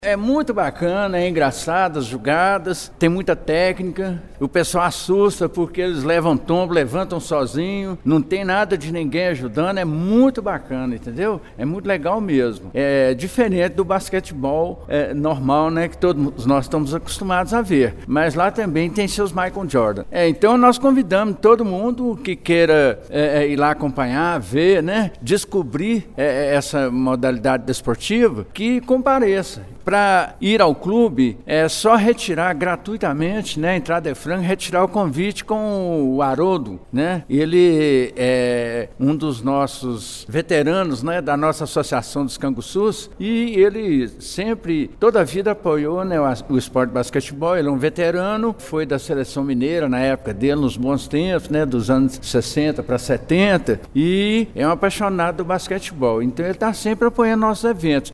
É muito bacana, é engraçado as jogadas, tem muita técnica, o pessoal assusta porque eles levam tombo, levantam sozinho, não tem nada de ninguém ajudando, é muito bacana, entendeu? É muito legal mesmo. É diferente do basquetebol normal, né, que todos nós estamos acostumados a ver, mas lá também tem seus Michael Jordan. Então nós convidamos todo mundo que queira ir lá acompanhar, ver, né, descobrir essa modalidade desportiva, que compareça. Para ir ao clube, é só retirar gratuitamente, né? A entrada é franca, retirar o convite com o Haroldo, né? Ele é um dos nossos veteranos, né? Da nossa associação dos Canguçus, e ele sempre, toda a vida apoiou, né? O esporte de basquetebol. Ele é um veterano, foi da seleção mineira na época dele, nos bons tempos, né? Dos anos 60 para 70, e é um apaixonado do basquetebol. Então ele está sempre apoiando nossos eventos.